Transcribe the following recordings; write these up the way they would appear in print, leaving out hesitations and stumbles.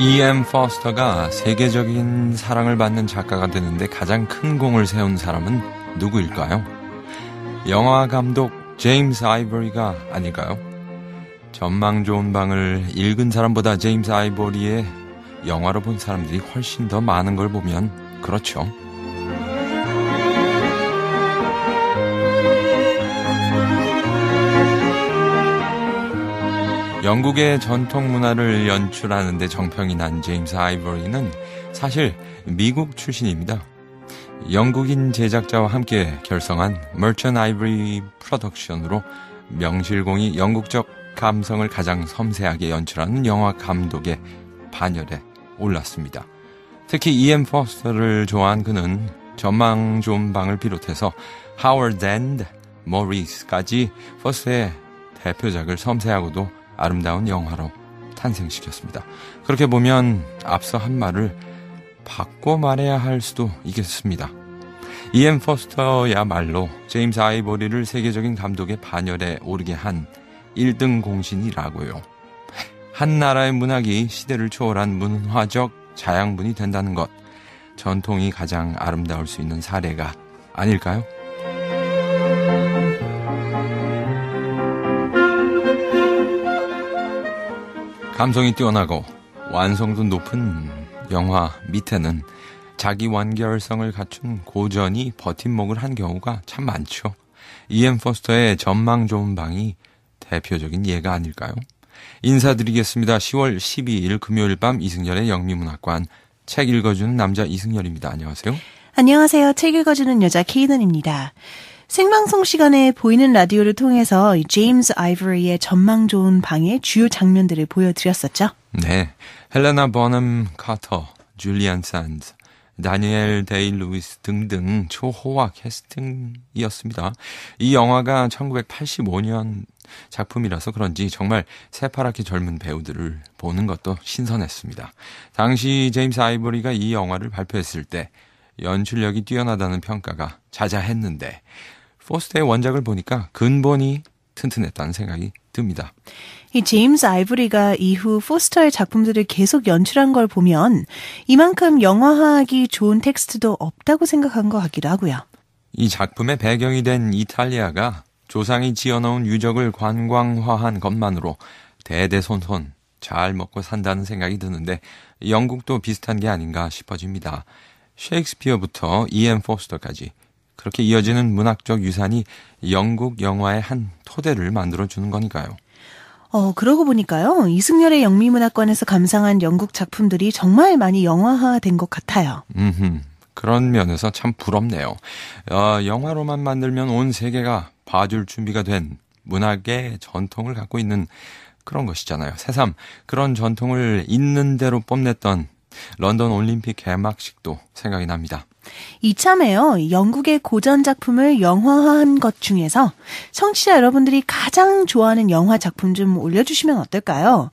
E.M. 포스터가 세계적인 사랑을 받는 작가가 되는데 가장 큰 공을 세운 사람은 누구일까요? 영화 감독 제임스 아이보리가 아닐까요? 전망 좋은 방을 읽은 사람보다 제임스 아이보리의 영화로 본 사람들이 훨씬 더 많은 걸 보면 그렇죠. 영국의 전통 문화를 연출하는 데 정평이 난 제임스 아이보리는 사실 미국 출신입니다. 영국인 제작자와 함께 결성한 Merchant Ivory 프로덕션으로 명실공히 영국적 감성을 가장 섬세하게 연출하는 영화 감독의 반열에 올랐습니다. 특히 E.M. 포스터를 좋아한 그는 전망 좋은 방을 비롯해서 Howard and Maurice까지 포스터의 대표작을 섬세하고도 아름다운 영화로 탄생시켰습니다. 그렇게 보면 앞서 한 말을 바꿔 말해야 할 수도 있겠습니다. E.M. 포스터야말로 제임스 아이보리를 세계적인 감독의 반열에 오르게 한 1등 공신이라고요. 한 나라의 문학이 시대를 초월한 문화적 자양분이 된다는 것, 전통이 가장 아름다울 수 있는 사례가 아닐까요? 감성이 뛰어나고 완성도 높은 영화 밑에는 자기 완결성을 갖춘 고전이 버팀목을 한 경우가 참 많죠. E.M. 포스터의 전망 좋은 방이 대표적인 예가 아닐까요? 인사드리겠습니다. 10월 12일 금요일 밤 이승열의 영미문학관, 책 읽어주는 남자 이승열입니다. 안녕하세요. 안녕하세요. 책 읽어주는 여자 케이든입니다. 생방송 시간에 보이는 라디오를 통해서 제임스 아이보리의 전망 좋은 방의 주요 장면들을 보여드렸었죠. 네, 헬레나 버넘 카터, 줄리안 산드, 다니엘 데이 루이스 등등 초호화 캐스팅이었습니다. 이 영화가 1985년 작품이라서 그런지 정말 새파랗게 젊은 배우들을 보는 것도 신선했습니다. 당시 제임스 아이보리가 이 영화를 발표했을 때 연출력이 뛰어나다는 평가가 자자했는데 포스터의 원작을 보니까 근본이 튼튼했다는 생각이 듭니다. 이 제임스 아이보리가 이후 포스터의 작품들을 계속 연출한 걸 보면 이만큼 영화화하기 좋은 텍스트도 없다고 생각한 것 같기도 하고요. 이 작품의 배경이 된 이탈리아가 조상이 지어놓은 유적을 관광화한 것만으로 대대손손 잘 먹고 산다는 생각이 드는데 영국도 비슷한 게 아닌가 싶어집니다. 셰익스피어부터 E.M. 포스터까지 그렇게 이어지는 문학적 유산이 영국 영화의 한 토대를 만들어주는 거니까요. 그러고 보니까요. 이승열의 영미문학관에서 감상한 영국 작품들이 정말 많이 영화화된 것 같아요. 그런 면에서 참 부럽네요. 영화로만 만들면 온 세계가 봐줄 준비가 된 문학의 전통을 갖고 있는 그런 것이잖아요. 새삼 그런 전통을 있는 대로 뽐냈던 런던 올림픽 개막식도 생각이 납니다. 이참에요. 영국의 고전 작품을 영화화한 것 중에서 청취자 여러분들이 가장 좋아하는 영화 작품 좀 올려주시면 어떨까요?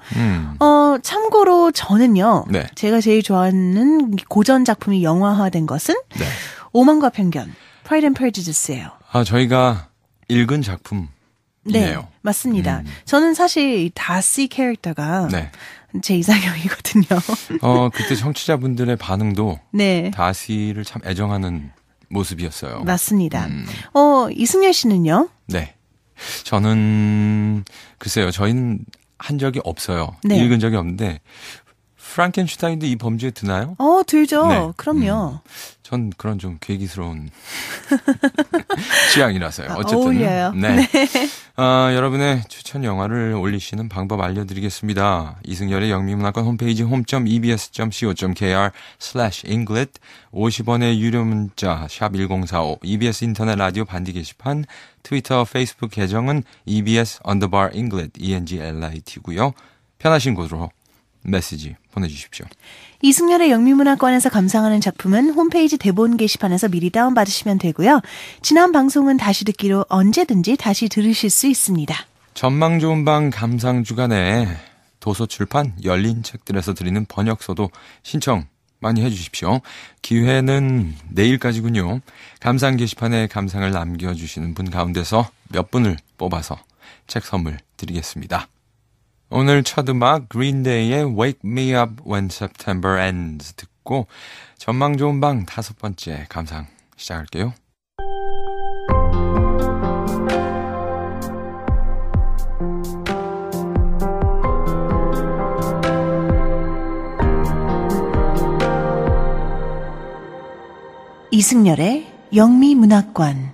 참고로 저는요. 네. 제가 제일 좋아하는 고전 작품이 영화화된 것은 네. 오만과 편견, Pride and Prejudice예요. 저희가 읽은 작품이네요. 네, 맞습니다. 저는 사실 다시 캐릭터가 네. 제 이상형이거든요. 그때 청취자분들의 반응도 네. 다시를 참 애정하는 모습이었어요. 맞습니다. 이승열 씨는요? 네. 저는 글쎄요. 저희는 한 적이 없어요. 네. 읽은 적이 없는데 프랑켄슈타인도 이 범주에 드나요? 들죠. 네. 그럼요. 전 그런 좀 괴기스러운 취향이라서요. 어쨌든. 어울려요. 네. 여러분의 추천 영화를 올리시는 방법 알려드리겠습니다. 이승열의 영미문학관 홈페이지 home.ebs.co.kr/englit 50원의 유료 문자 샵 1045 EBS 인터넷 라디오 반디 게시판 트위터 페이스북 계정은 EBS_Englit ENGLIT고요. 편하신 곳으로 메시지 보내주십시오. 이승열의 영미문학관에서 감상하는 작품은 홈페이지 대본 게시판에서 미리 다운받으시면 되고요. 지난 방송은 다시 듣기로 언제든지 다시 들으실 수 있습니다. 전망 좋은 방 감상 주간에 도서출판 열린 책들에서 드리는 번역서도 신청 많이 해주십시오. 기회는 내일까지군요. 감상 게시판에 감상을 남겨주시는 분 가운데서 몇 분을 뽑아서 책 선물 드리겠습니다. 오늘 첫 음악 Green Day의 Wake Me Up When September Ends 듣고 전망 좋은 방 5번째 감상 시작할게요. 이승열의 영미문학관.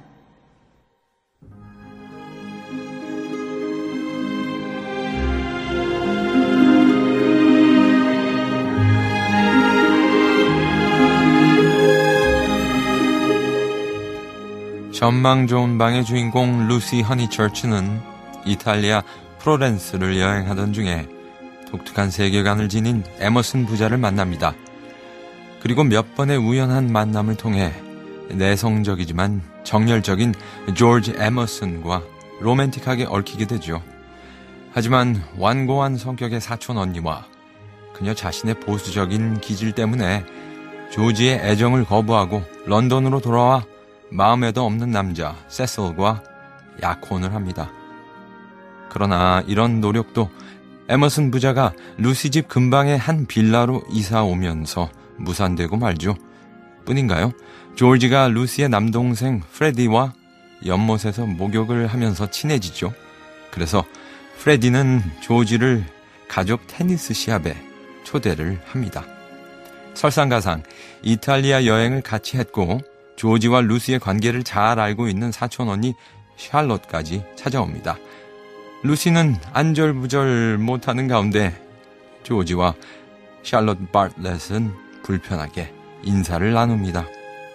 전망 좋은 방의 주인공 루시 허니처치는 이탈리아 프로렌스를 여행하던 중에 독특한 세계관을 지닌 에머슨 부자를 만납니다. 그리고 몇 번의 우연한 만남을 통해 내성적이지만 정열적인 조지 에머슨과 로맨틱하게 얽히게 되죠. 하지만 완고한 성격의 사촌 언니와 그녀 자신의 보수적인 기질 때문에 조지의 애정을 거부하고 런던으로 돌아와 마음에도 없는 남자 세슬과 약혼을 합니다. 그러나 이런 노력도 에머슨 부자가 루시 집 근방의 한 빌라로 이사 오면서 무산되고 말죠. 뿐인가요? 조지가 루시의 남동생 프레디와 연못에서 목욕을 하면서 친해지죠. 그래서 프레디는 조지를 가족 테니스 시합에 초대를 합니다. 설상가상 이탈리아 여행을 같이 했고 조지와 루시의 관계를 잘 알고 있는 사촌 언니 샬롯까지 찾아옵니다. 루시는 안절부절 못하는 가운데 조지와 샬롯 바틀렛은 불편하게 인사를 나눕니다.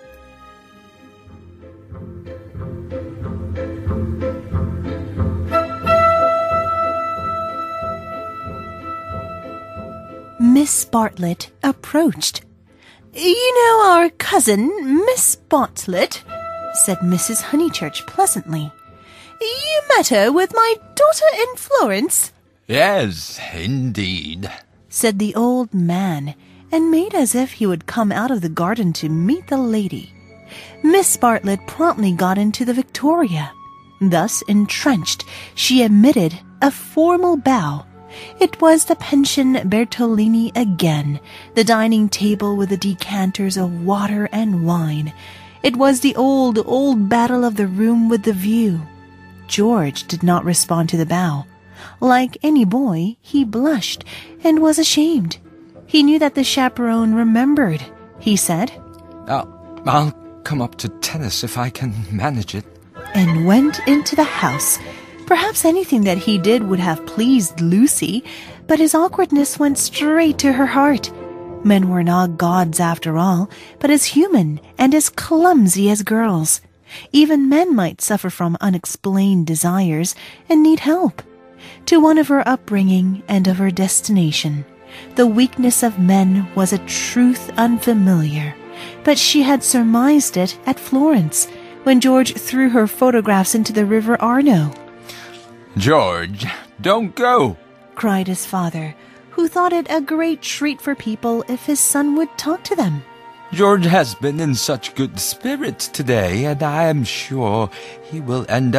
Miss Bartlett approached. You know our cousin, Miss Bartlett, said Mrs. Honeychurch pleasantly. You met her with my daughter in Florence. Yes, indeed, said the old man, and made as if he would come out of the garden to meet the lady. Miss Bartlett promptly got into the Victoria. Thus entrenched, she emitted a formal bow. It was the pension Bertolini again, the dining table with the decanters of water and wine. It was the old battle of the room with the view. George did not respond to the bow. Like any boy, he blushed and was ashamed. He knew that the chaperone remembered. He said, I'll come up to tennis if I can manage it. And went into the house. Perhaps anything that he did would have pleased Lucy, but his awkwardness went straight to her heart. Men were not gods after all, but as human and as clumsy as girls. Even men might suffer from unexplained desires and need help. To one of her upbringing and of her destination, the weakness of men was a truth unfamiliar, but she had surmised it at Florence, when George threw her photographs into the River Arno. George, don't go, cried his father, who thought it a great treat for people if his son would talk to them. George has been in such good spirits today, and I am sure he will end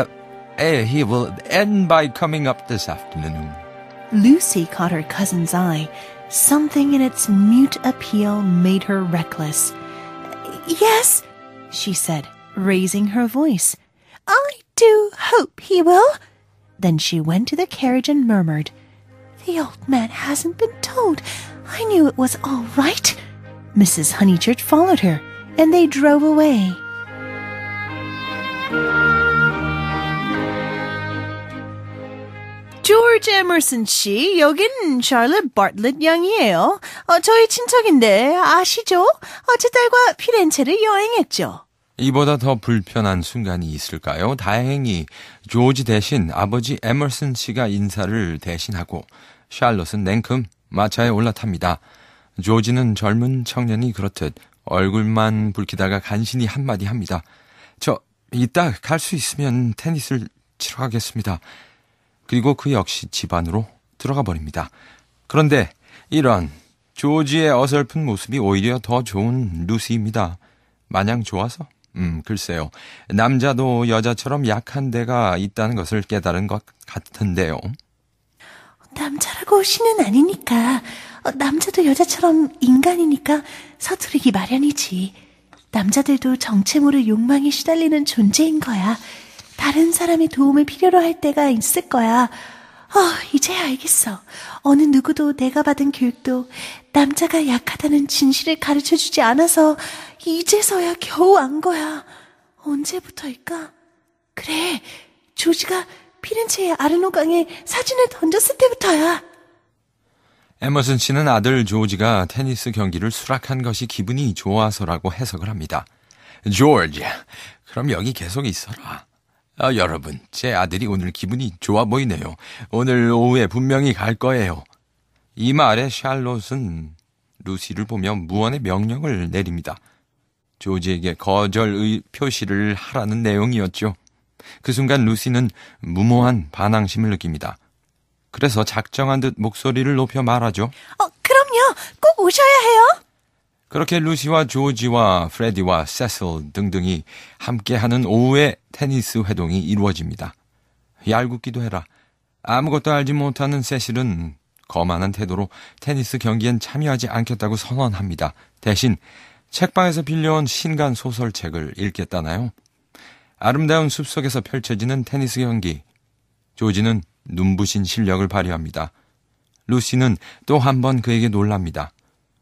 by coming up this afternoon. Lucy caught her cousin's eye. Something in its mute appeal made her reckless. Yes, she said, raising her voice. I do hope he will. Then she went to the carriage and murmured, The old man hasn't been told. I knew it was all right. Mrs. Honeychurch followed her, and they drove away. 조지 에머슨 씨, 여긴 샬럿 바틀렛 양이에요. 저희 친척인데 아시죠? 제 딸과 피렌체를 여행했죠. 이보다 더 불편한 순간이 있을까요? 다행히 조지 대신 아버지 에머슨 씨가 인사를 대신하고 샬롯은 냉큼 마차에 올라탑니다. 조지는 젊은 청년이 그렇듯 얼굴만 붉히다가 간신히 한마디 합니다. 저 이따 갈 수 있으면 테니스를 치러 가겠습니다. 그리고 그 역시 집 안으로 들어가 버립니다. 그런데 이런 조지의 어설픈 모습이 오히려 더 좋은 루시입니다. 마냥 좋아서? 글쎄요. 남자도 여자처럼 약한 데가 있다는 것을 깨달은 것 같은데요. 남자라고 신은 아니니까. 남자도 여자처럼 인간이니까 서투르기 마련이지. 남자들도 정체 모를 욕망에 시달리는 존재인 거야. 다른 사람의 도움을 필요로 할 때가 있을 거야. 이제야 알겠어. 어느 누구도 내가 받은 교육도 남자가 약하다는 진실을 가르쳐주지 않아서 이제서야 겨우 안 거야. 언제부터일까? 그래, 조지가 피렌체의 아르노강에 사진을 던졌을 때부터야. 에머슨 씨는 아들 조지가 테니스 경기를 수락한 것이 기분이 좋아서라고 해석을 합니다. 조지, 그럼 여기 계속 있어라. 여러분, 제 아들이 오늘 기분이 좋아 보이네요. 오늘 오후에 분명히 갈 거예요. 이 말에 샬롯은 루시를 보며 무언의 명령을 내립니다. 조지에게 거절 표시를 하라는 내용이었죠. 그 순간 루시는 무모한 반항심을 느낍니다. 그래서 작정한 듯 목소리를 높여 말하죠. 그럼요. 꼭 오셔야 해요. 그렇게 루시와 조지와 프레디와 세슬 등등이 함께하는 오후의 테니스 회동이 이루어집니다. 얄궂기도 해라. 아무것도 알지 못하는 세실은 거만한 태도로 테니스 경기엔 참여하지 않겠다고 선언합니다. 대신 책방에서 빌려온 신간 소설책을 읽겠다나요? 아름다운 숲속에서 펼쳐지는 테니스 경기. 조지는 눈부신 실력을 발휘합니다. 루시는 또 한 번 그에게 놀랍니다.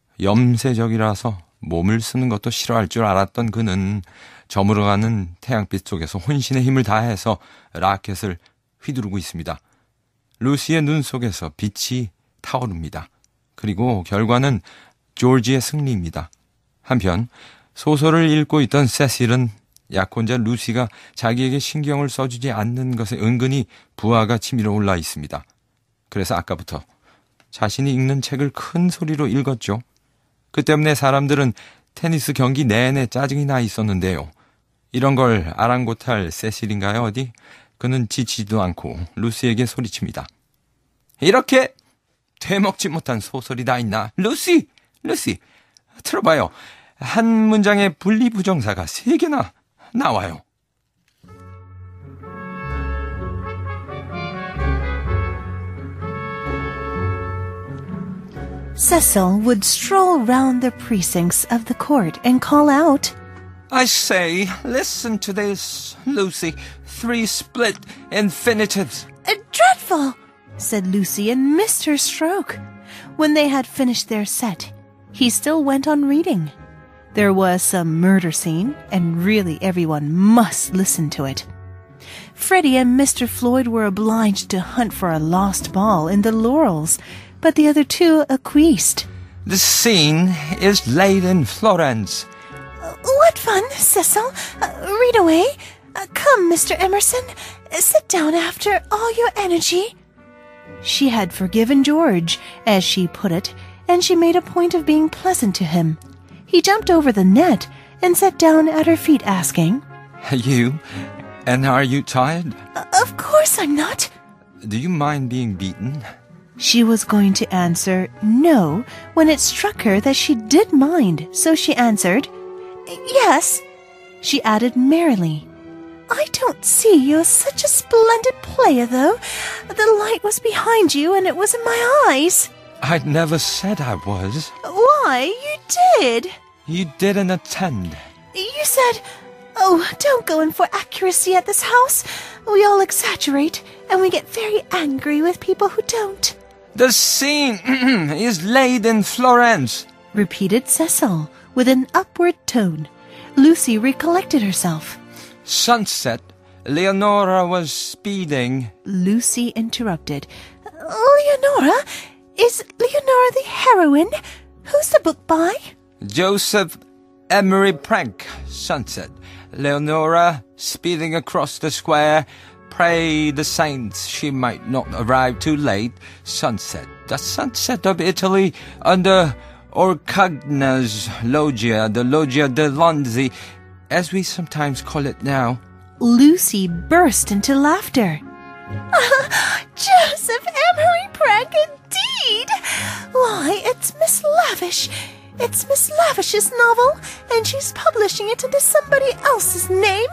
염세적이라서 몸을 쓰는 것도 싫어할 줄 알았던 그는 저물어가는 태양빛 속에서 혼신의 힘을 다해서 라켓을 휘두르고 있습니다. 루시의 눈 속에서 빛이 타오릅니다. 그리고 결과는 조지의 승리입니다. 한편 소설을 읽고 있던 세실은 약혼자 루시가 자기에게 신경을 써주지 않는 것에 은근히 부하가 치밀어 올라 있습니다. 그래서 아까부터 자신이 읽는 책을 큰 소리로 읽었죠. 그 때문에 사람들은 테니스 경기 내내 짜증이 나 있었는데요. 이런 걸 아랑곳할 세실인가요 어디? 그는 지치지도 않고 루시에게 소리칩니다. 이렇게 되먹지 못한 소설이 다 있나? 루시! 들어봐요. 한 문장에 분리부정사가 3개나 나와요. Cecil would stroll round the precincts of the court and call out, I say, listen to this, Lucy. 3 split infinitives. Dreadful, said Lucy and missed her stroke. When they had finished their set, he still went on reading. There was some murder scene, and really everyone must listen to it. Freddie and Mr. Floyd were obliged to hunt for a lost ball in the laurels, but the other two acquiesced. The scene is laid in Florence. What fun, Cecil. Read away. Come, Mr. Emerson. Sit down after all your energy. She had forgiven George, as she put it, and she made a point of being pleasant to him. He jumped over the net and sat down at her feet, asking, And are you tired? Of course I'm not. Do you mind being beaten? She was going to answer no when it struck her that she did mind, so she answered, Yes. She added merrily, I don't see you're such a splendid player, though. The light was behind you and it was in my eyes. I never said I was. Why, you did. You didn't attend. You said, don't go in for accuracy at this house. We all exaggerate, and we get very angry with people who don't. The scene is laid in Florence, repeated Cecil with an upward tone. Lucy recollected herself. Sunset. Leonora was speeding. Lucy interrupted. Leonora? Is Leonora the heroine? Who's the book by? Joseph Emery Prank. Sunset. Leonora speeding across the square. Pray the saints she might not arrive too late. Sunset. The sunset of Italy under Orcagna's loggia, the Loggia de Lonzi, as we sometimes call it now. Lucy burst into laughter. Joseph Emery Prank, indeed! Why, it's Miss Lavish. It's Miss Lavish's novel, and she's publishing it under somebody else's name.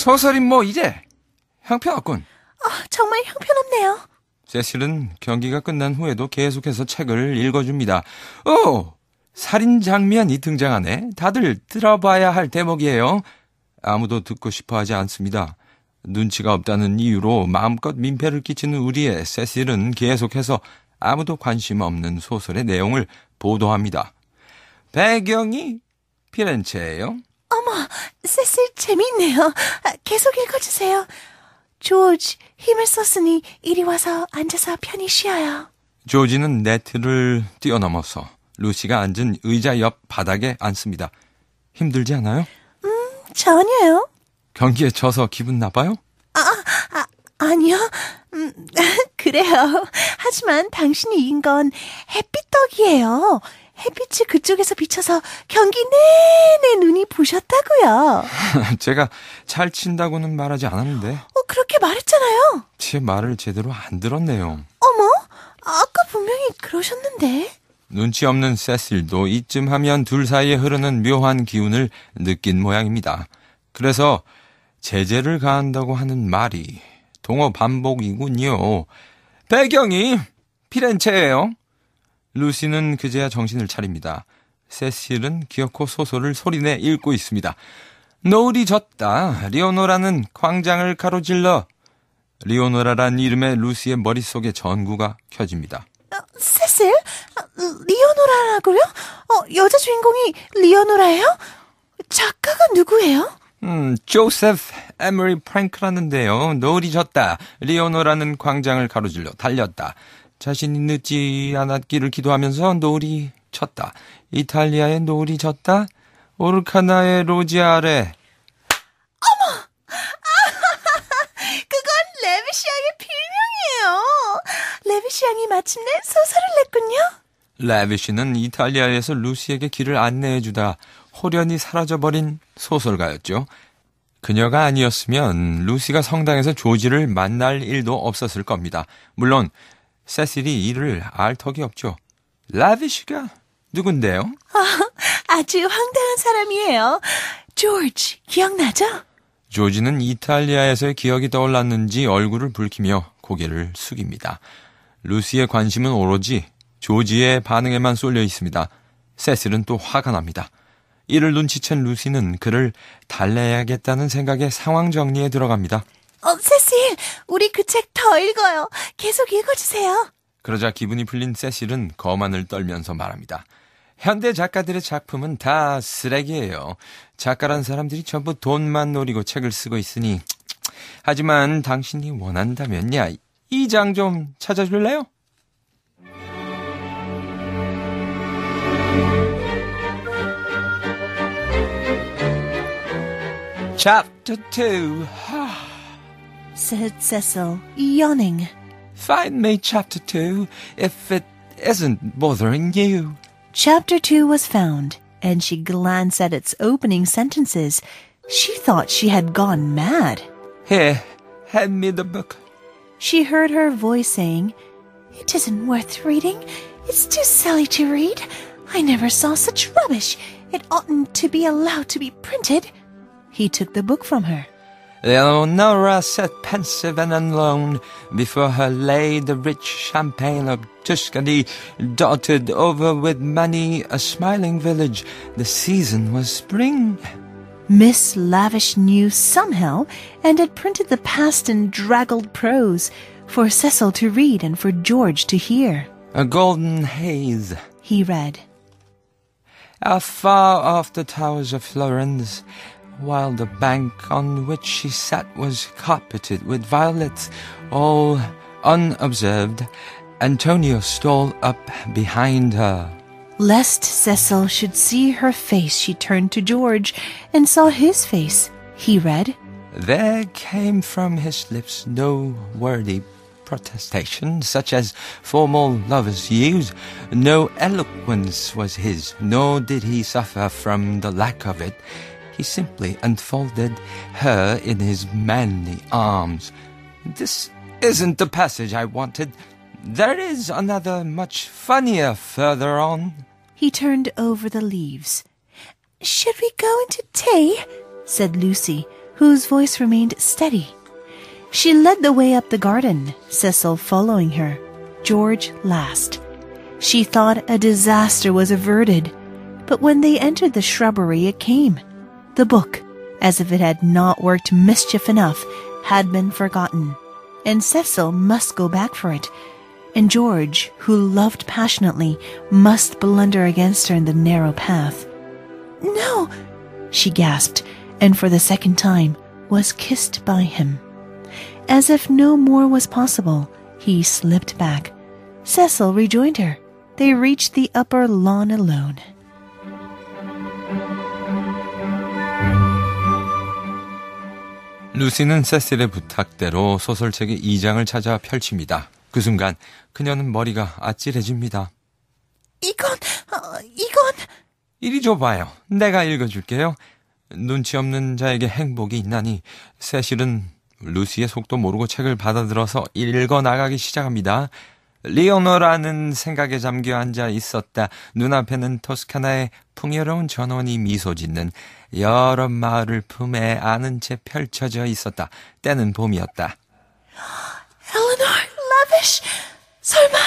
소설이 뭐 이제 형편없군. 정말 형편없네요. 세실은 경기가 끝난 후에도 계속해서 책을 읽어줍니다. 살인 장면이 등장하네. 다들 들어봐야 할 대목이에요. 아무도 듣고 싶어하지 않습니다. 눈치가 없다는 이유로 마음껏 민폐를 끼치는 우리의 세실은 계속해서 아무도 관심 없는 소설의 내용을 보도합니다. 배경이 피렌체예요. 어머, 세실 재미있네요. 계속 읽어주세요. 조지, 힘을 썼으니 이리 와서 앉아서 편히 쉬어요. 조지는 네트를 뛰어넘어서 루시가 앉은 의자 옆 바닥에 앉습니다. 힘들지 않아요? 전혀요. 경기에 져서 기분 나빠요? 아니요. 그래요. 하지만 당신이 이긴 건 햇빛 덕이에요. 햇빛이 그쪽에서 비쳐서 경기 내내 눈이 부셨다고요. 제가 잘 친다고는 말하지 않았는데. 그렇게 말했잖아요. 제 말을 제대로 안 들었네요. 어머, 아까 분명히 그러셨는데. 눈치 없는 세실도 이쯤 하면 둘 사이에 흐르는 묘한 기운을 느낀 모양입니다. 그래서 제재를 가한다고 하는 말이 동어 반복이군요. 배경이 피렌체예요. 루시는 그제야 정신을 차립니다. 세실은 기어코 소설을 소리내 읽고 있습니다. 노을이 졌다. 리오노라는 광장을 가로질러. 리오노라란 이름의 루시의 머릿속에 전구가 켜집니다. 세실? 리오노라라고요? 여자 주인공이 리오노라예요? 작가가 누구예요? 조세프 에머리 프랭크라는데요. 노을이 졌다. 리오노라는 광장을 가로질러 달렸다. 자신이 늦지 않았기를 기도하면서 노을이 쳤다. 이탈리아의 노을이 졌다. 오르카나의 로지아 아래. 어머! 그건 레비시 양의 필명이에요. 레비시 양이 마침내 소설을 냈군요. 레비시는 이탈리아에서 루시에게 길을 안내해주다 호련히 사라져버린 소설가였죠. 그녀가 아니었으면 루시가 성당에서 조지를 만날 일도 없었을 겁니다. 물론 세실이 이를 알 턱이 없죠. 레비시가 누군데요? 아주 황당한 사람이에요. 조지, 기억나죠? 조지는 이탈리아에서의 기억이 떠올랐는지 얼굴을 붉히며 고개를 숙입니다. 루시의 관심은 오로지 조지의 반응에만 쏠려 있습니다. 세실은 또 화가 납니다. 이를 눈치챈 루시는 그를 달래야겠다는 생각에 상황 정리에 들어갑니다. 세실, 우리 그 책 더 읽어요. 계속 읽어주세요. 그러자 기분이 풀린 세실은 거만을 떨면서 말합니다. 현대 작가들의 작품은 다 쓰레기예요. 작가란 사람들이 전부 돈만 노리고 책을 쓰고 있으니. 하지만 당신이 원한다면야 이 장 좀 찾아줄래요? Chapter 2 said Cecil, yawning. Find me Chapter 2 if it isn't bothering you. Chapter 2 was found, and she glanced at its opening sentences. She thought she had gone mad. Here, hand me the book. She heard her voice saying, It isn't worth reading. It's too silly to read. I never saw such rubbish. It oughtn't to be allowed to be printed. He took the book from her. Leonora sat pensive and alone. Before her lay the rich champaign of Tuscany, dotted over with many a smiling village. The season was spring. Miss Lavish knew somehow and had printed the past in draggled prose for Cecil to read and for George to hear. A golden haze, he read. Afar off the towers of Florence, while the bank on which she sat was carpeted with violets, all unobserved, Antonio stole up behind her. Lest Cecil should see her face, she turned to George and saw his face. He read, There came from his lips no wordy protestation, such as formal lovers use. No eloquence was his, nor did he suffer from the lack of it. He simply unfolded her in his manly arms. This isn't the passage I wanted. There is another much funnier further on. He turned over the leaves. Should we go into tea? Said Lucy, whose voice remained steady. She led the way up the garden, Cecil following her, George last. She thought a disaster was averted, but when they entered the shrubbery, it came. The book, as if it had not worked mischief enough, had been forgotten, and Cecil must go back for it, and George, who loved passionately, must blunder against her in the narrow path. "No," she gasped, and for the second time was kissed by him. As if no more was possible, he slipped back. Cecil rejoined her. They reached the upper lawn alone. 루시는 세실의 부탁대로 소설책의 2장을 찾아 펼칩니다. 그 순간 그녀는 머리가 아찔해집니다. 이건... 이리 줘봐요. 내가 읽어줄게요. 눈치 없는 자에게 행복이 있나니. 세실은 루시의 속도 모르고 책을 받아들어서 읽어나가기 시작합니다. 리오노라는 생각에 잠겨 앉아 있었다. 눈앞에는 토스카나의 풍요로운 전원이 미소 짓는 여러 마을을 품에 안은 채 펼쳐져 있었다. 때는 봄이었다. 엘레노르 레비쉬! 설마!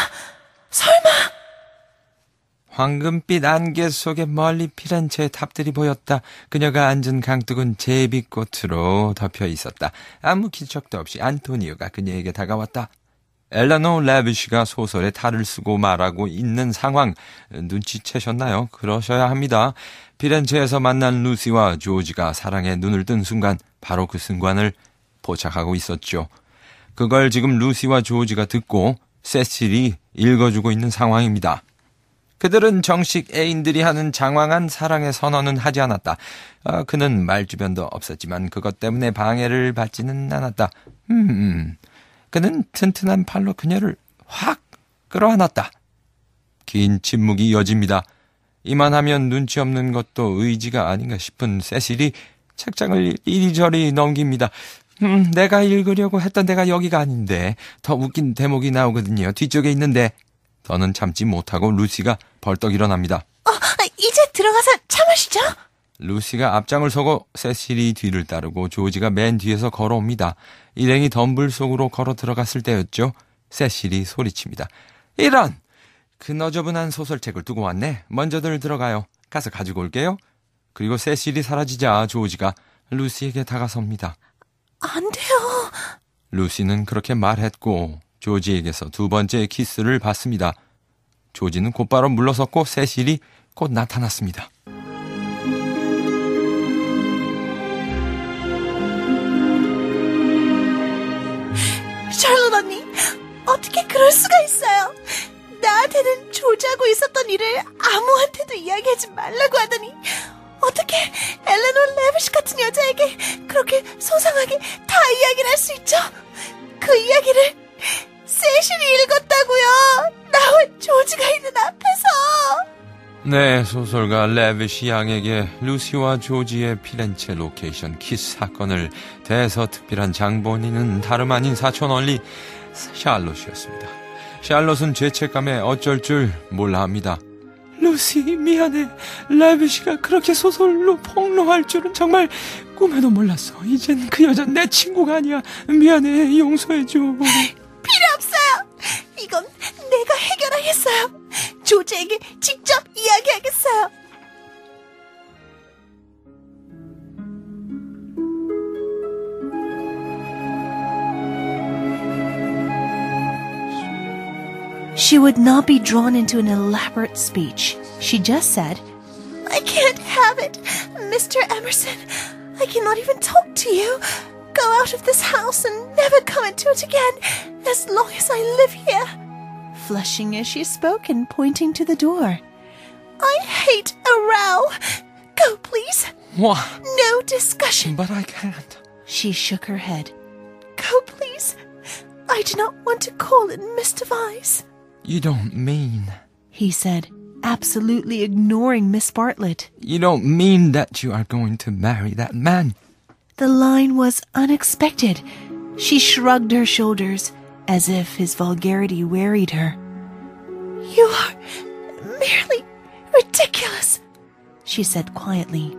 황금빛 안개 속에 멀리 피렌체의 탑들이 보였다. 그녀가 앉은 강둑은 제비꽃으로 덮여 있었다. 아무 기척도 없이 안토니오가 그녀에게 다가왔다. 엘레노르 레비쉬가 소설에 탈을 쓰고 말하고 있는 상황 눈치채셨나요? 그러셔야 합니다. 피렌체에서 만난 루시와 조지가 사랑에 눈을 뜬 순간 바로 그 순간을 포착하고 있었죠. 그걸 지금 루시와 조지가 듣고 세실이 읽어주고 있는 상황입니다. 그들은 정식 애인들이 하는 장황한 사랑의 선언은 하지 않았다. 그는 말주변도 없었지만 그것 때문에 방해를 받지는 않았다. 그는 튼튼한 팔로 그녀를 확 끌어안았다. 긴 침묵이 이어집니다. 이만하면 눈치 없는 것도 의지가 아닌가 싶은 세실이 책장을 이리저리 넘깁니다. 내가 읽으려고 했던 데가 여기가 아닌데 더 웃긴 대목이 나오거든요. 뒤쪽에 있는데. 더는 참지 못하고 루시가 벌떡 일어납니다. 이제 들어가서 차 마시죠. 루시가 앞장을 서고 세실이 뒤를 따르고 조지가 맨 뒤에서 걸어옵니다. 일행이 덤불 속으로 걸어 들어갔을 때였죠. 세실이 소리칩니다. 이런! 그 너저분한 소설책을 두고 왔네. 먼저들 들어가요. 가서 가지고 올게요. 그리고 세실이 사라지자 조지가 루시에게 다가섭니다. 안 돼요. 루시는 그렇게 말했고 조지에게서 두 번째 키스를 받습니다. 조지는 곧바로 물러섰고 세실이 곧 나타났습니다. 샬롯 언니, 어떻게 그럴 수가 있어요? 나한테는 조지하고 있었던 일을 아무한테도 이야기하지 말라고 하더니 어떻게 엘레노르 레비쉬 같은 여자에게 그렇게 소상하게 다 이야기를 할 수 있죠? 그 이야기를 세실이 읽었다고요. 나와 조지가 있는 앞에서. 네, 소설가 레비쉬 양에게 루시와 조지의 피렌체 로케이션 키스 사건을 대서특필한 장본인은 다름 아닌 사촌 언니 샬롯이었습니다. 샬롯은 죄책감에 어쩔 줄 몰라 합니다. 루시, 미안해. 레비쉬가 그렇게 소설로 폭로할 줄은 정말 꿈에도 몰랐어. 이젠 그 여자는 내 친구가 아니야. 미안해. 용서해줘. 필요 없어요. 이건 내가 해결하겠어요. 조지에게 직접 이야기하겠어요. She would not be drawn into an elaborate speech. She just said, I can't have it, Mr. Emerson. I cannot even talk to you. Go out of this house and never come into it again, as long as I live here. Flushing as she spoke and pointing to the door. I hate a row. Go, please. What? No discussion. But I can't. She shook her head. Go, please. I do not want to call it Mr. Vyse. You don't mean... He said, absolutely ignoring Miss Bartlett. You don't mean that you are going to marry that man? The line was unexpected. She shrugged her shoulders, as if his vulgarity wearied her. You are merely ridiculous, she said quietly.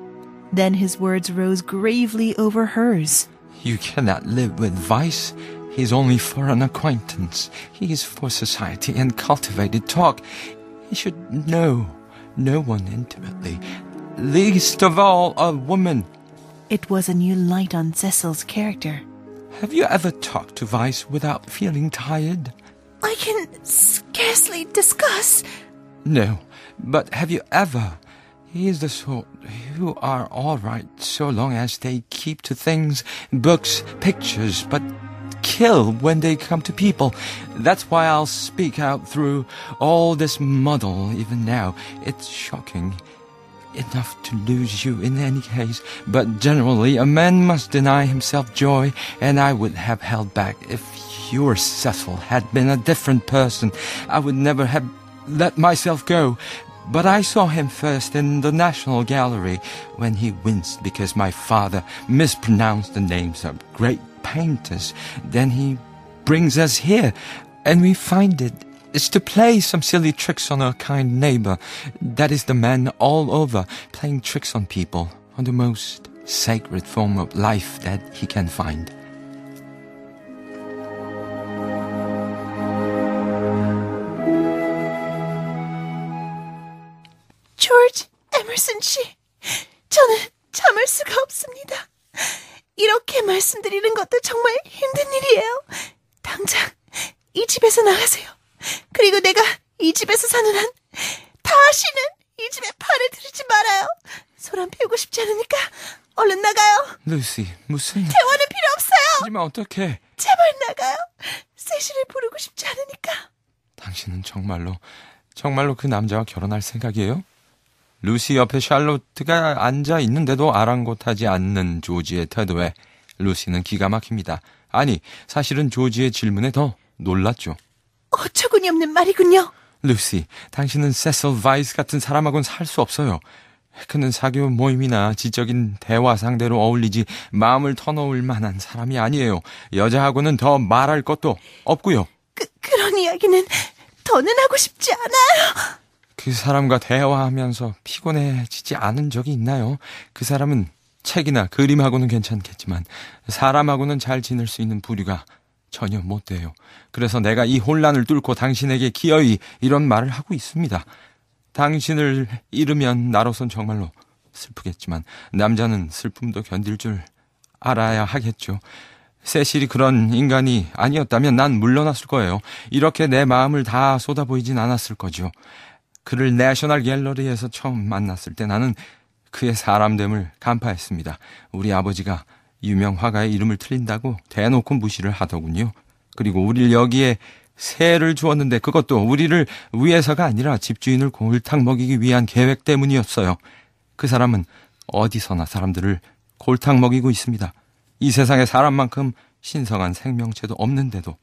Then his words rose gravely over hers. You cannot live with vice. He is only for an acquaintance. He is for society and cultivated talk. He should know no one intimately, least of all a woman. It was a new light on Cecil's character. Have you ever talked to Vice without feeling tired? I can scarcely discuss. No, but have you ever? He is the sort who are all right so long as they keep to things, books, pictures, but kill when they come to people. That's why I'll speak out through all this muddle even now. It's shocking enough to lose you in any case, but generally a man must deny himself joy, and I would have held back. If your Cecil had been a different person, I would never have let myself go. But I saw him first in the National Gallery when he winced because my father mispronounced the names of great painters. Then he brings us here, and we find it's to play some silly tricks on a kind neighbor. That is the man all over, playing tricks on people, on the most sacred form of life that he can find. 조지 에머슨 씨, 저는 참을 수가 없습니다. 이렇게 말씀드리는 것도 정말 힘든 일이에요. 당장 이 집에서 나가세요. 그리고 내가 이 집에서 사는 한 다시는 이 집에 팔을 들이지 말아요. 소란 피우고 싶지 않으니까 얼른 나가요. 루시, 무슨... 대화는 필요 없어요. 하지만 어떡해. 제발 나가요. 세시를 부르고 싶지 않으니까. 당신은 정말로 그 남자와 결혼할 생각이에요? 루시 옆에 샬롯트가 앉아 있는데도 아랑곳하지 않는 조지의 태도에 루시는 기가 막힙니다. 아니, 사실은 조지의 질문에 더 놀랐죠. 어처구니 없는 말이군요. 루시, 당신은 세슬 바이스 같은 사람하고는 살 수 없어요. 그는 사교 모임이나 지적인 대화 상대로 어울리지 마음을 터놓을 만한 사람이 아니에요. 여자하고는 더 말할 것도 없고요. 그런 이야기는 더는 하고 싶지 않아요. 그 사람과 대화하면서 피곤해지지 않은 적이 있나요? 그 사람은 책이나 그림하고는 괜찮겠지만 사람하고는 잘 지낼 수 있는 부류가 전혀 못 돼요. 그래서 내가 이 혼란을 뚫고 당신에게 기어이 이런 말을 하고 있습니다. 당신을 잃으면 나로선 정말로 슬프겠지만 남자는 슬픔도 견딜 줄 알아야 하겠죠. 세실이 그런 인간이 아니었다면 난 물러났을 거예요. 이렇게 내 마음을 다 쏟아보이진 않았을 거죠. 그를 내셔널 갤러리에서 처음 만났을 때 나는 그의 사람됨을 간파했습니다. 우리 아버지가 유명 화가의 이름을 틀린다고 대놓고 무시를 하더군요. 그리고 우리를 여기에 세를 주었는데 그것도 우리를 위해서가 아니라 집주인을 골탕 먹이기 위한 계획 때문이었어요. 그 사람은 어디서나 사람들을 골탕 먹이고 있습니다. 이 세상에 사람만큼 신성한 생명체도 없는데도.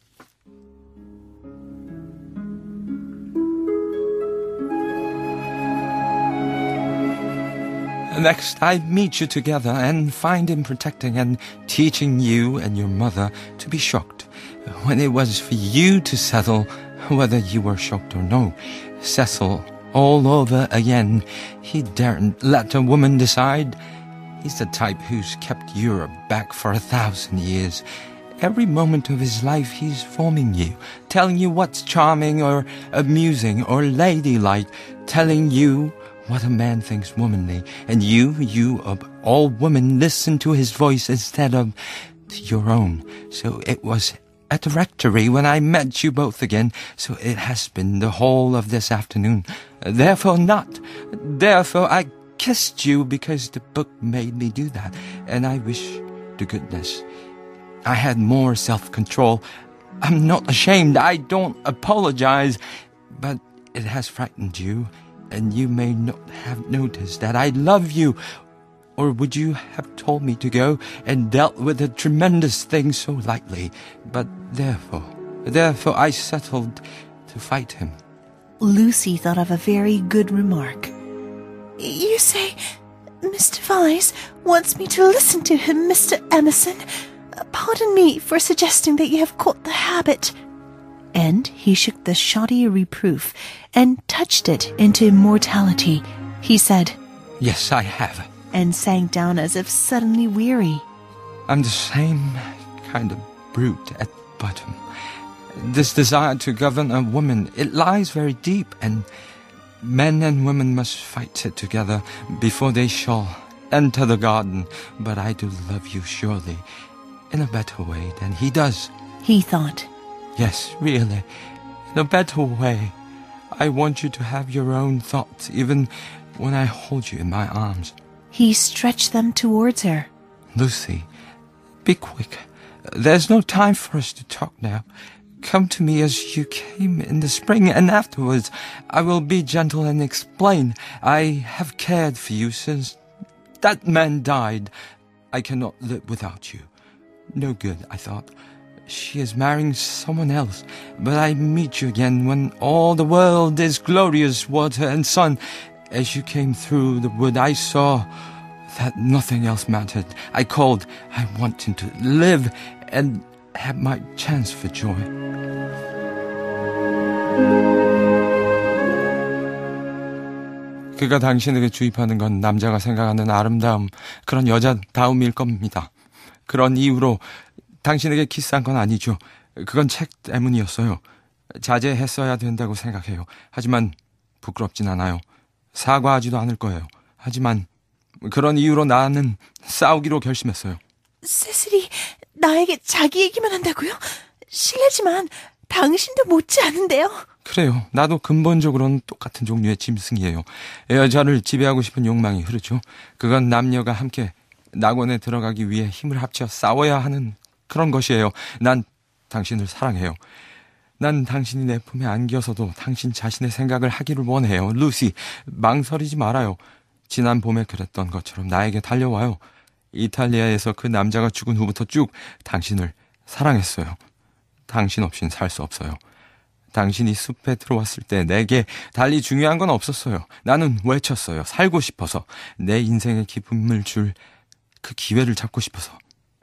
Next, I meet you together and find him protecting and teaching you and your mother to be shocked, when it was for you to settle whether you were shocked or no. Cecil, all over again. He daren't let a woman decide. He's the type who's kept Europe back for 1,000 years. Every moment of his life he's forming you, telling you what's charming or amusing or ladylike, telling you what a man thinks womanly, and you of all women listen to his voice instead of to your own. So it was at the rectory when I met you both again, so it has been the whole of this afternoon. Therefore I kissed you because the book made me do that, and I wish to goodness I had more self-control. I'm not ashamed, I don't apologize, but it has frightened you. And you may not have noticed that I love you. Or would you have told me to go and dealt with a tremendous thing so lightly? But therefore I settled to fight him. Lucy thought of a very good remark. You say Mr. Vyse wants me to listen to him, Mr. Emerson. Pardon me for suggesting that you have caught the habit. And he shook the shoddy reproof and touched it into immortality. He said, Yes, I have. and sank down as if suddenly weary. I'm the same kind of brute at bottom. This desire to govern a woman, it lies very deep, and men and women must fight it together before they shall enter the garden. But I do love you surely, in a better way than he does. He thought. Yes, really, in a better way. I want you to have your own thoughts, even when I hold you in my arms. He stretched them towards her. Lucy, be quick. There's no time for us to talk now. Come to me as you came in the spring, and afterwards I will be gentle and explain. I have cared for you since that man died. I cannot live without you. No good, I thought. She is marrying someone else, but I meet you again when all the world is glorious water and sun. As you came through the wood, I saw that nothing else mattered. I called. I wanted to live and have my chance for joy. 그가 당신에게 주입하는 건 남자가 생각하는 아름다움, 그런 여자다움일 겁니다. 그런 이유로 당신에게 키스한 건 아니죠. 그건 책 때문이었어요. 자제했어야 된다고 생각해요. 하지만 부끄럽진 않아요. 사과하지도 않을 거예요. 하지만 그런 이유로 나는 싸우기로 결심했어요. 세슬이 나에게 자기 얘기만 한다고요? 실례지만 당신도 못지 않은데요. 그래요. 나도 근본적으로는 똑같은 종류의 짐승이에요. 여자를 지배하고 싶은 욕망이 흐르죠. 그건 남녀가 함께 낙원에 들어가기 위해 힘을 합쳐 싸워야 하는 그런 것이에요. 난 당신을 사랑해요. 난 당신이 내 품에 안겨서도 당신 자신의 생각을 하기를 원해요. 루시, 망설이지 말아요. 지난 봄에 그랬던 것처럼 나에게 달려와요. 이탈리아에서 그 남자가 죽은 후부터 쭉 당신을 사랑했어요. 당신 없인 살 수 없어요. 당신이 숲에 들어왔을 때 내게 달리 중요한 건 없었어요. 나는 외쳤어요. 살고 싶어서. 내 인생에 기쁨을 줄 그 기회를 잡고 싶어서.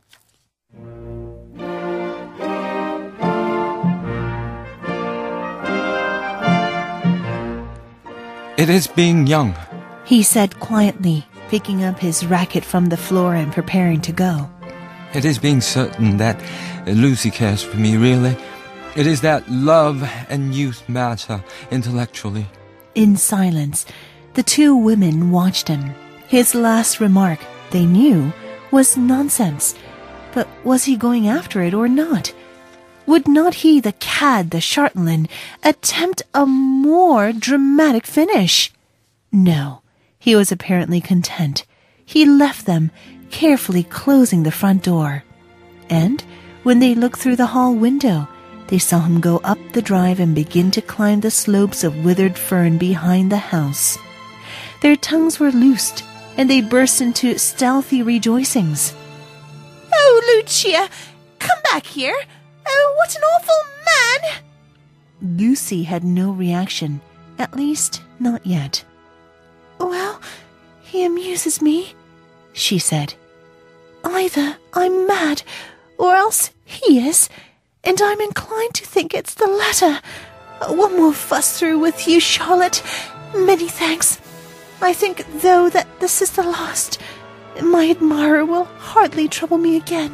It is being young, he said quietly, picking up his racket from the floor and preparing to go. It is being certain that Lucy cares for me, really. It is that love and youth matter intellectually. In silence, the two women watched him. His last remark, they knew, was nonsense. But was he going after it or not? Would not he, the cad, the Charlatan, attempt a more dramatic finish? No, he was apparently content. He left them, carefully closing the front door. And when they looked through the hall window, they saw him go up the drive and begin to climb the slopes of withered fern behind the house. Their tongues were loosed, and they burst into stealthy rejoicings. "Oh, Lucia, come back here! Oh, what an awful man!" Lucy had no reaction, at least not yet. "Well, he amuses me," she said. "Either I'm mad, or else he is, and I'm inclined to think it's the latter. One more fuss through with you, Charlotte. Many thanks. I think, though, that this is the last. My admirer will hardly trouble me again."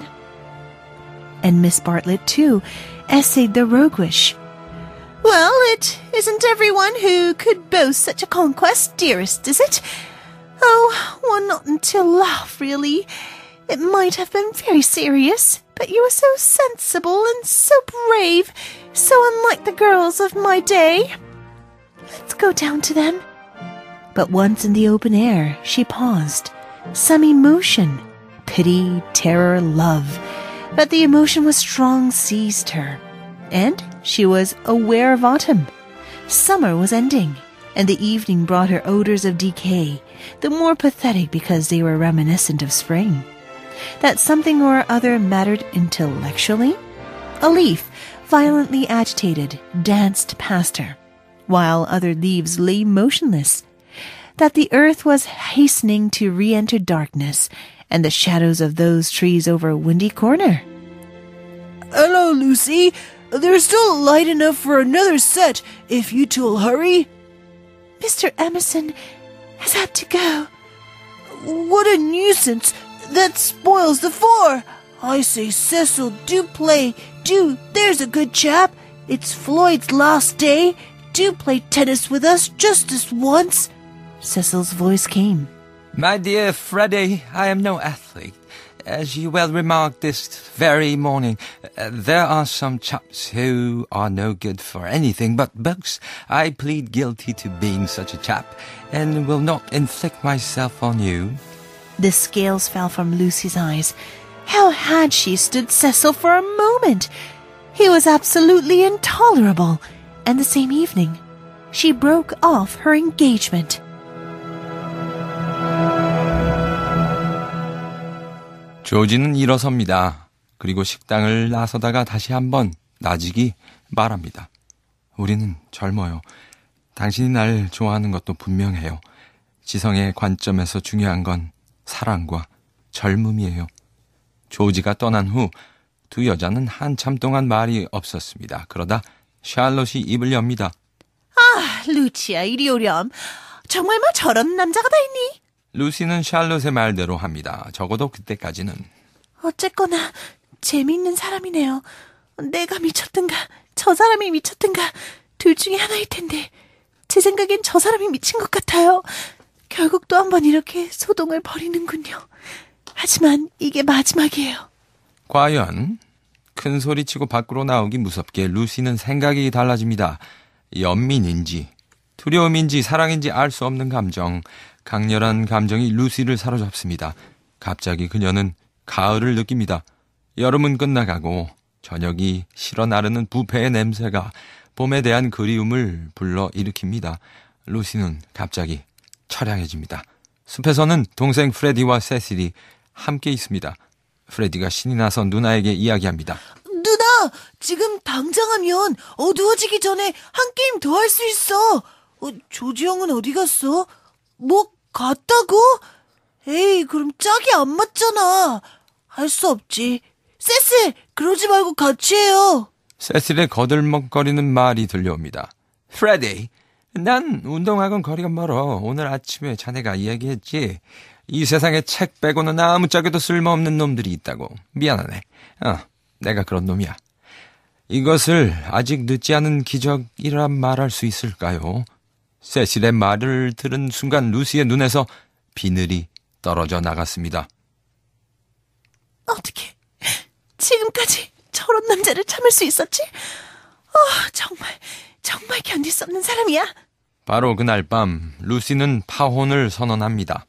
And Miss Bartlett, too, essayed the roguish. "Well, it isn't everyone who could boast such a conquest, dearest, is it? Oh, one oughtn't to laugh, really. It might have been very serious, but you were so sensible and so brave, so unlike the girls of my day. Let's go down to them." But once in the open air, she paused. Some emotion, pity, terror, love, but the emotion was strong seized her. And she was aware of autumn. Summer was ending, and the evening brought her odors of decay, the more pathetic because they were reminiscent of spring. That something or other mattered intellectually? A leaf, violently agitated, danced past her, while other leaves lay motionless. That the earth was hastening to re-enter darkness, and the shadows of those trees over Windy Corner. "Hello, Lucy. There's still light enough for another set, if you two'll hurry." "Mr. Emerson has had to go." What a nuisance. That spoils the floor. I say, Cecil, do play. Do. There's a good chap. It's Floyd's last day. Do play tennis with us just this once. Cecil's voice came. My dear Freddie, I am no athlete. As you well remarked this very morning, there are some chaps who are no good for anything but books. I plead guilty to being such a chap and will not inflict myself on you. The scales fell from Lucy's eyes. How had she stood Cecil for a moment? He was absolutely intolerable. And the same evening, she broke off her engagement. 조지는 일어섭니다. 그리고 식당을 나서다가 다시 한번 나지기 말합니다. 우리는 젊어요. 당신이 날 좋아하는 것도 분명해요. 지성의 관점에서 중요한 건 사랑과 젊음이에요. 조지가 떠난 후 두 여자는 한참 동안 말이 없었습니다. 그러다 샬롯이 입을 엽니다. 아, 루치야, 이리 오렴. 정말 뭐 저런 남자가 다 있니? 루시는 샬롯의 말대로 합니다. 적어도 그때까지는. 어쨌거나 재미있는 사람이네요. 내가 미쳤든가 저 사람이 미쳤든가 둘 중에 하나일 텐데 제 생각엔 저 사람이 미친 것 같아요. 결국 또 한 번 이렇게 소동을 벌이는군요. 하지만 이게 마지막이에요. 과연 큰 소리치고 밖으로 나오기 무섭게 루시는 생각이 달라집니다. 연민인지 두려움인지 사랑인지 알 수 없는 감정, 강렬한 감정이 루시를 사로잡습니다. 갑자기 그녀는 가을을 느낍니다. 여름은 끝나가고 저녁이 실어 나르는 부페의 냄새가 봄에 대한 그리움을 불러일으킵니다. 루시는 갑자기 처량해집니다. 숲에서는 동생 프레디와 세실이 함께 있습니다. 프레디가 신이 나서 누나에게 이야기합니다. 누나, 지금 당장 하면 어두워지기 전에 한 게임 더 할 수 있어. 조지 형은 어디 갔어? 뭐 갔다고? 에이, 그럼 짝이 안 맞잖아. 할 수 없지. 세실, 그러지 말고 같이 해요. 세실의 거들먹거리는 말이 들려옵니다. 프레디, 난 운동학원 거리가 멀어. 오늘 아침에 자네가 이야기했지. 이 세상에 책 빼고는 아무짝에도 쓸모없는 놈들이 있다고. 미안하네. 내가 그런 놈이야. 이것을 아직 늦지 않은 기적이라 말할 수 있을까요? 세실의 말을 들은 순간 루시의 눈에서 비늘이 떨어져 나갔습니다. 어떻게 지금까지 저런 남자를 참을 수 있었지? 정말 견딜 수 없는 사람이야. 바로 그날 밤 루시는 파혼을 선언합니다.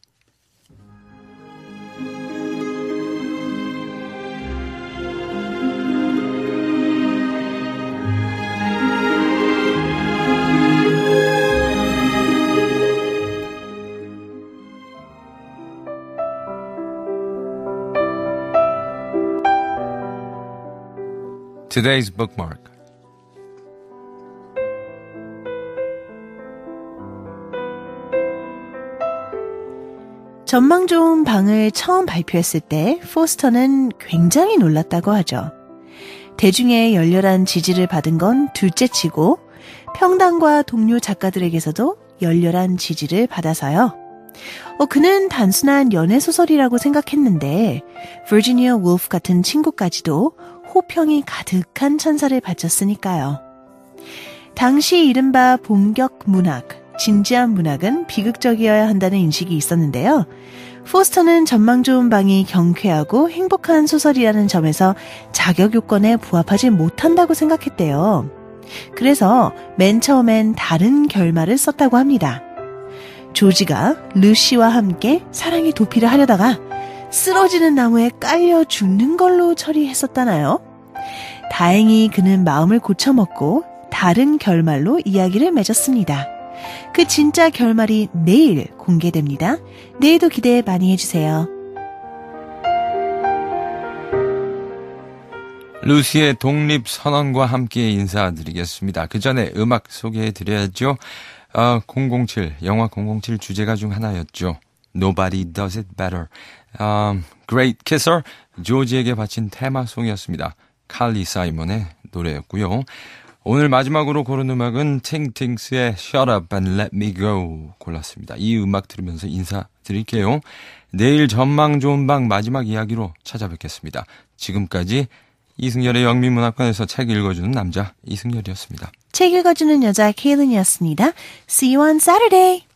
Today's bookmark. 전망 좋은 방을 처음 발표했을 때 포스터는 굉장히 놀랐다고 하죠. 대중의 열렬한 지지를 받은 건 둘째치고 평당과 동료 작가들에게서도 열렬한 지지를 받아서요. 그는 단순한 연애소설이라고 생각했는데 버지니아 울프 같은 친구까지도 호평이 가득한 찬사를 바쳤으니까요. 당시 이른바 본격 문학, 진지한 문학은 비극적이어야 한다는 인식이 있었는데요. 포스터는 전망 좋은 방이 경쾌하고 행복한 소설이라는 점에서 자격 요건에 부합하지 못한다고 생각했대요. 그래서 맨 처음엔 다른 결말을 썼다고 합니다. 조지가 루시와 함께 사랑의 도피를 하려다가 쓰러지는 나무에 깔려 죽는 걸로 처리했었다나요? 다행히 그는 마음을 고쳐먹고 다른 결말로 이야기를 맺었습니다. 그 진짜 결말이 내일 공개됩니다. 내일도 기대 많이 해주세요. 루시의 독립선언과 함께 인사드리겠습니다. 그 전에 음악 소개해드려야죠. 007, 영화 007 주제가 중 하나였죠. Nobody Does It Better. Great Kisser, 조지에게 바친 테마송이었습니다. 칼리 사이먼의 노래였고요. 오늘 마지막으로 고른 음악은 팅팅스의 Shut Up and Let Me Go 골랐습니다. 이 음악 들으면서 인사드릴게요. 내일 전망 좋은 방 마지막 이야기로 찾아뵙겠습니다. 지금까지 이승열의 영미문학관에서 책 읽어주는 남자 이승열이었습니다. 책 읽어주는 여자 케일린이었습니다. See you on Saturday!